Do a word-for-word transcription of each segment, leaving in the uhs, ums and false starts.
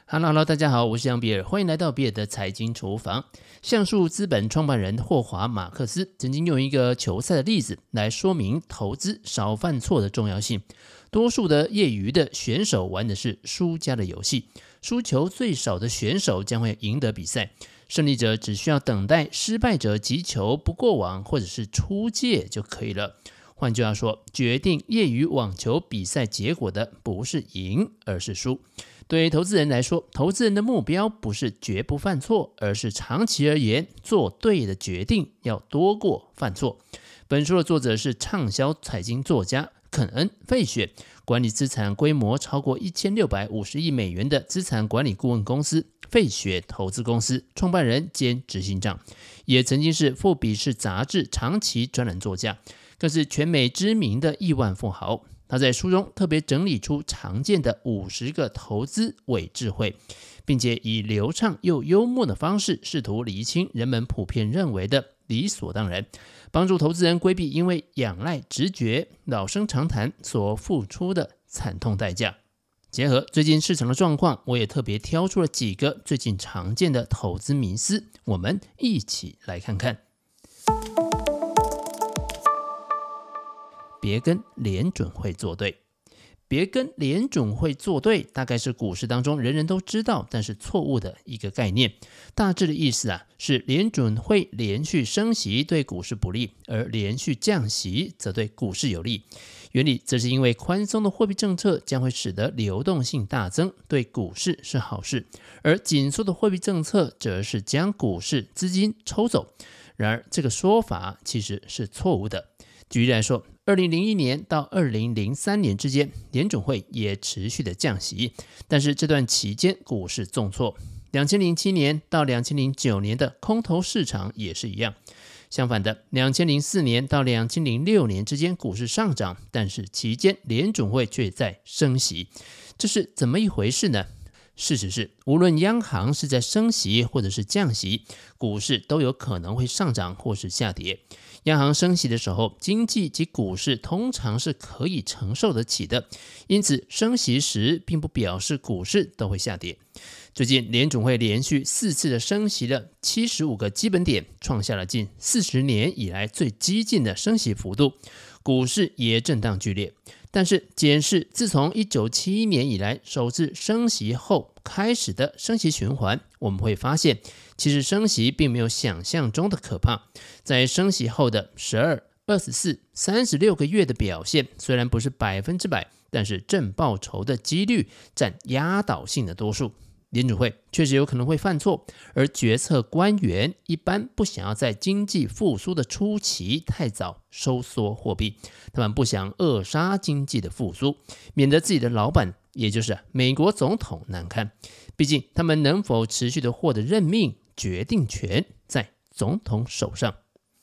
Hello Hello，大家好，我是杨比尔，欢迎来到比尔的财经厨房。橡树资本创办人霍华·马克思曾经用一个球赛的例子来说明投资少犯错的重要性。多数的业余的选手玩的是输家的游戏，输球最少的选手将会赢得比赛，胜利者只需要等待失败者击球不过网或者是出界就可以了。换句话说，决定业余网球比赛结果的不是赢，而是输。对投资人来说，投资人的目标不是绝不犯错，而是长期而言做对的决定要多过犯错。本书的作者是畅销财经作家肯恩·费雪，管理资产规模超过一千六百五十亿美元的资产管理顾问公司费雪投资公司创办人兼执行长，也曾经是富比士杂志长期专栏作家，更是全美知名的亿万富豪。他在书中特别整理出常见的五十个投资伪智慧，并且以流畅又幽默的方式试图厘清人们普遍认为的理所当然，帮助投资人规避因为仰赖直觉、老生常谈所付出的惨痛代价。结合最近市场的状况，我也特别挑出了几个最近常见的投资迷思，我们一起来看看。别跟联准会作对。别跟联准会作对，大概是股市当中人人都知道，但是错误的一个概念。大致的意思啊，是联准会连续升息对股市不利，而连续降息则对股市有利。原理则是因为宽松的货币政策将会使得流动性大增，对股市是好事，而紧缩的货币政策则是将股市资金抽走。然而，这个说法其实是错误的。举例来说，二零零一年到二零零三年之间，联准会也持续的降息，但是这段期间股市重挫。二零零七年到二零零九年的空头市场也是一样。相反的，二零零四年到二零零六年之间股市上涨，但是期间联准会却在升息，这是怎么一回事呢？事实是，无论央行是在升息或者是降息，股市都有可能会上涨或是下跌。央行升息的时候，经济及股市通常是可以承受得起的，因此升息时并不表示股市都会下跌。最近联准会连续四次的升息了七十五个基本点，创下了近四十年以来最激进的升息幅度，股市也震荡剧烈。但是检视自从一九七一年以来首次升息后开始的升息循环，我们会发现其实升息并没有想象中的可怕。在升息后的十二、二十四、三十六个月的表现虽然不是百分之百，但是正报酬的几率占压倒性的多数。联准会确实有可能会犯错，而决策官员一般不想要在经济复苏的初期太早收缩货币，他们不想扼杀经济的复苏，免得自己的老板也就是美国总统难堪。毕竟他们能否持续的获得任命，决定权在总统手上。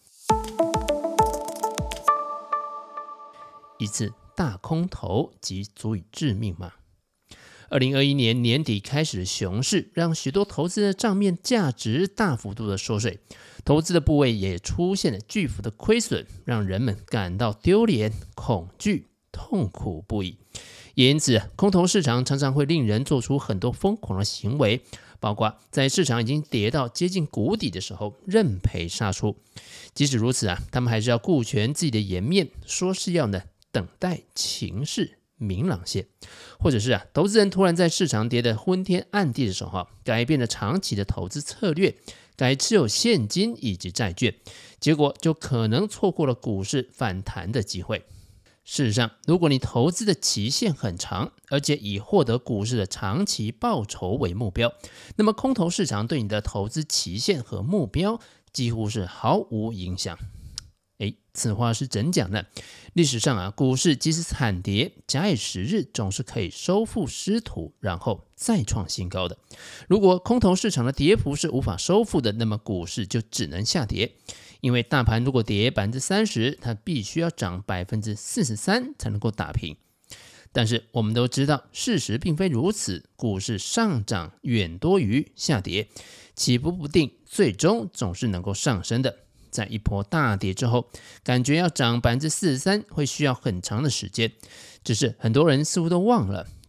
一次大空头即足以致命吗？二零二一年年底开始的熊市，让许多投资的账面价值大幅度的缩水，投资的部位也出现了巨幅的亏损，让人们感到丢脸、恐惧、痛苦不已。也因此，空头市场常常会令人做出很多疯狂的行为，包括在市场已经跌到接近谷底的时候认赔杀出。即使如此啊，他们还是要顾全自己的颜面，说是要呢等待情势明朗些，或者是啊，投资人突然在市场跌得昏天暗地的时候，改变了长期的投资策略，改持有现金以及债券，结果就可能错过了股市反弹的机会。事实上，如果你投资的期限很长，而且以获得股市的长期报酬为目标，那么空头市场对你的投资期限和目标几乎是毫无影响。诶，此话是怎讲呢？历史上啊，股市即使惨跌，假以时日，总是可以收复失土，然后再创新高的。如果空头市场的跌幅是无法收复的，那么股市就只能下跌。因为大盘如果跌 百分之三十， 它必须要涨 百分之四十三 才能够打平。但是我们都知道，事实并非如此，股市上涨远多于下跌，起伏不定，最终总是能够上升的。在一波大跌之后，感觉要涨 百分之四十三 会需要很长的时间，只是很多人似乎都忘了，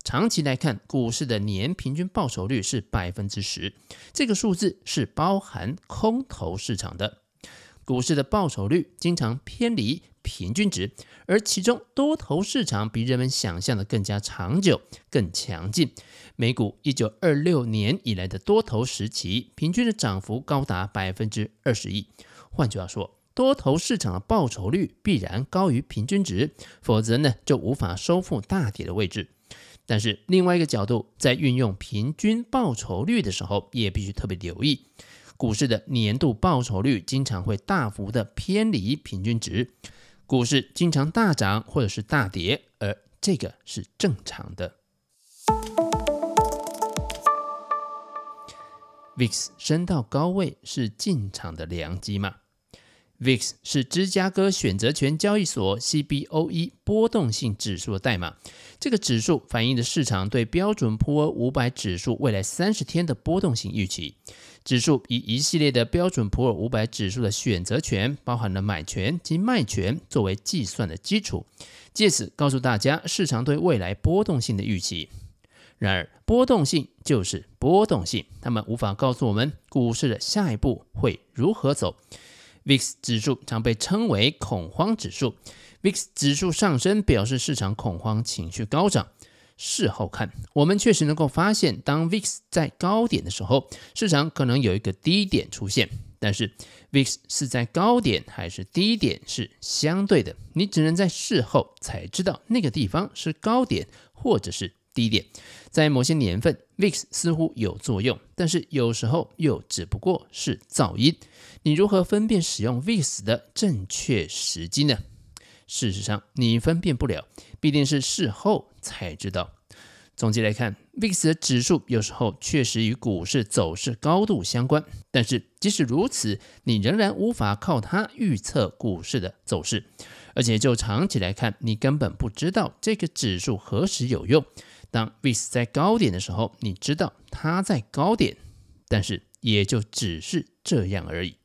长期来看，股市的年平均报酬率是 百分之十， 这个数字是包含空头市场的。股市的报酬率经常偏离平均值，而其中多头市场比人们想象的更加长久、更强劲。美股一九二六年以来的多头时期，平均的涨幅高达 百分之二十一。换句话说，多头市场的报酬率必然高于平均值，否则呢就无法收复大跌的位置。但是另外一个角度，在运用平均报酬率的时候，也必须特别留意，股市的年度报酬率经常会大幅的偏离平均值，股市经常大涨或者是大跌，而这个是正常的。V I X 升到高位是进场的良机吗？ V I X 是芝加哥选择权交易所 C B O E 波动性指数的代码，这个指数反映的市场对标准普尔五百指数未来三十天的波动性预期。指数以一系列的标准普尔五百指数的选择权，包含了买权及卖权作为计算的基础，借此告诉大家市场对未来波动性的预期。然而，波动性就是波动性，它们无法告诉我们股市的下一步会如何走。V I X 指数常被称为恐慌指数， V I X 指数上升表示市场恐慌情绪高涨。事后看，我们确实能够发现，当 V I X 在高点的时候，市场可能有一个低点出现，但是 V I X 是在高点还是低点是相对的，你只能在事后才知道那个地方是高点或者是低点。在某些年份 V I X 似乎有作用，但是有时候又只不过是噪音。你如何分辨使用 V I X 的正确时机呢？事实上你分辨不了，必定是事后才知道。总结来看， V I X 的指数有时候确实与股市走势高度相关，但是即使如此，你仍然无法靠它预测股市的走势，而且就长期来看，你根本不知道这个指数何时有用。当 V I X 在高点的时候，你知道它在高点，但是也就只是这样而已。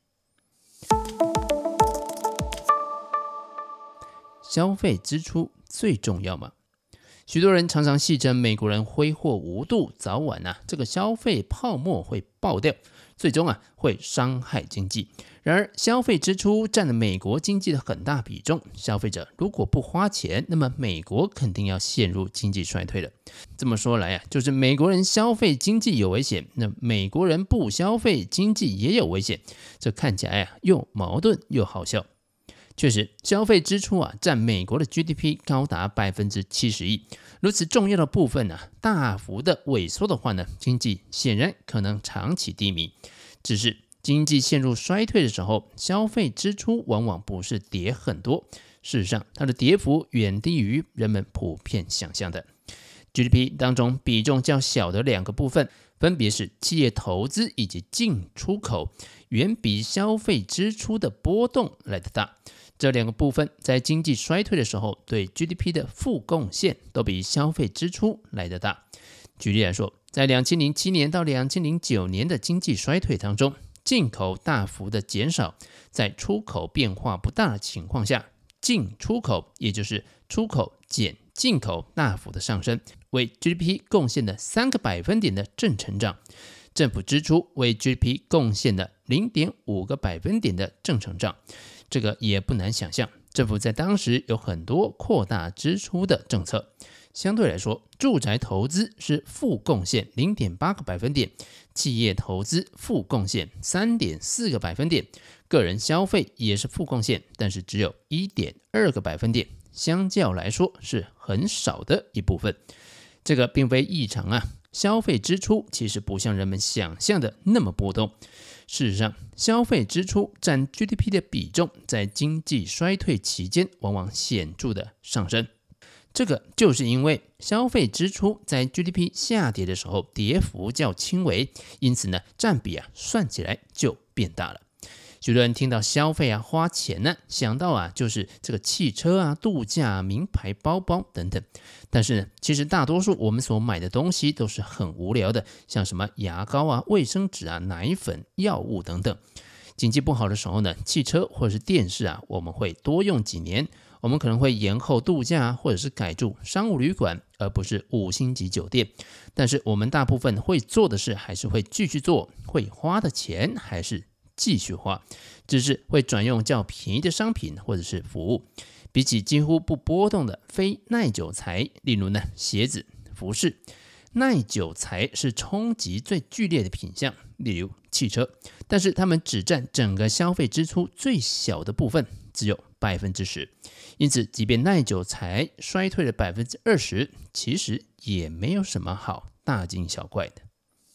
消费支出最重要吗？许多人常常戏称美国人挥霍无度，早晚啊这个消费泡沫会爆掉，最终啊会伤害经济。然而消费支出占了美国经济的很大比重，消费者如果不花钱，那么美国肯定要陷入经济衰退了。这么说来啊，就是美国人消费经济有危险，那美国人不消费经济也有危险，这看起来啊又矛盾又好笑。确实，消费支出啊占美国的 G D P 高达 百分之七十一， 如此重要的部分啊大幅的萎缩的话呢，经济显然可能长期低迷。只是经济陷入衰退的时候，消费支出往往不是跌很多，事实上它的跌幅远低于人们普遍想象的。G D P 当中比重较小的两个部分，分别是企业投资以及进出口，远比消费支出的波动来得大。这两个部分在经济衰退的时候，对 G D P 的负贡献都比消费支出来得大。举例来说，在二零零七年到二零零九年的经济衰退当中，进口大幅的减少，在出口变化不大的情况下，进出口也就是出口减进口大幅的上升，为 G D P 贡献了三个百分点的正成长。政府支出为 G D P 贡献了 零点五个百分点的正成长。这个也不难想象，政府在当时有很多扩大支出的政策。相对来说，住宅投资是负贡献 零点八个百分点，企业投资负贡献 三点四个百分点，个人消费也是负贡献，但是只有 一点二个百分点，相较来说是很少的一部分。这个并非异常啊，消费支出其实不像人们想象的那么波动。事实上，消费支出占 G D P 的比重在经济衰退期间往往显著的上升。这个就是因为消费支出在 G D P 下跌的时候跌幅较轻微，因此呢占比啊算起来就变大了。许多人听到消费啊花钱呢，想到啊就是这个汽车啊、度假、名牌包包等等。但是呢，其实大多数我们所买的东西都是很无聊的，像什么牙膏啊、卫生纸啊、奶粉、药物等等。经济不好的时候呢，汽车或者是电视啊，我们会多用几年， 我们可能会延后度假，或者是改住商务旅馆，而不是五星级酒店。但是我们大部分会做的事还是会继续做，会花的钱还是继续花，只是会转用较便宜的商品或者是服务。比起几乎不波动的非耐久材，例如呢鞋子、服饰，耐久材是冲击最剧烈的品项，例如汽车，但是它们只占整个消费支出最小的部分，只有百分之十。因此，即便耐久材衰退了百分之二十，其实也没有什么好大惊小怪的。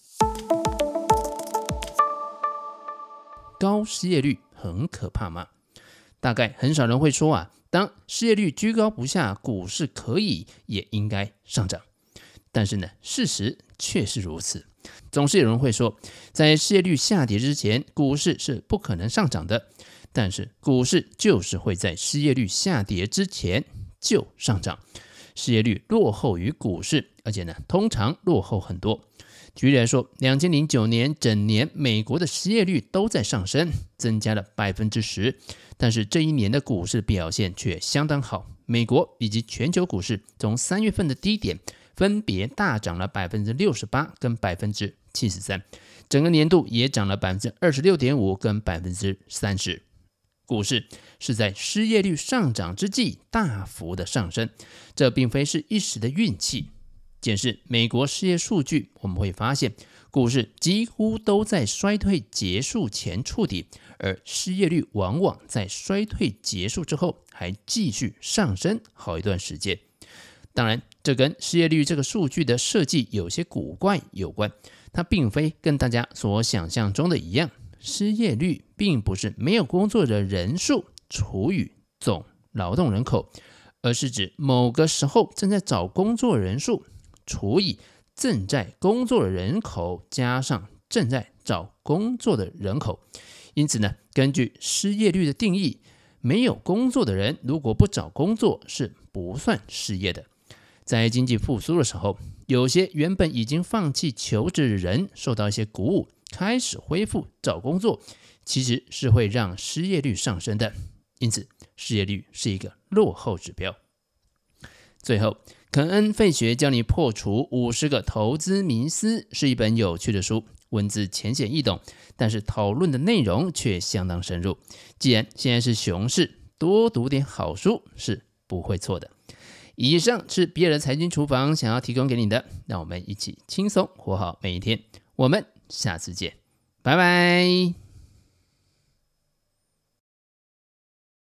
高失业率很可怕吗？大概很少人会说啊，当失业率居高不下，股市可以也应该上涨。但是呢，事实却是如此。总是有人会说，在失业率下跌之前，股市是不可能上涨的。但是股市就是会在失业率下跌之前就上涨。失业率落后于股市，而且呢，通常落后很多。举例来说，二零零九年整年美国的失业率都在上升，增加了百分之十，但是这一年的股市表现却相当好。美国以及全球股市从三月份的低点分别大涨了百分之六十八跟百分之七十三，整个年度也涨了百分之二十六点五跟百分之三十。股市是在失业率上涨之际大幅的上升，这并非是一时的运气。检视美国失业数据，我们会发现股市几乎都在衰退结束前触底，而失业率往往在衰退结束之后还继续上升好一段时间。当然，这跟失业率这个数据的设计有些古怪有关，它并非跟大家所想象中的一样。失业率并不是没有工作的人数除以总劳动人口，而是指某个时候正在找工作的人数除以正在工作的人口加上正在找工作的人口。因此呢，根据失业率的定义，没有工作的人如果不找工作是不算失业的。在经济复苏的时候，有些原本已经放弃求职的人受到一些鼓舞，开始恢复找工作，其实是会让失业率上升的。因此，失业率是一个落后指标。最后，肯恩·费雪教你破除五十个投资迷思是一本有趣的书，文字浅显易懂，但是讨论的内容却相当深入。既然现在是熊市，多读点好书是不会错的。以上是比尔的财经厨房想要提供给你的，让我们一起轻松活好每一天。我们下次见，拜拜。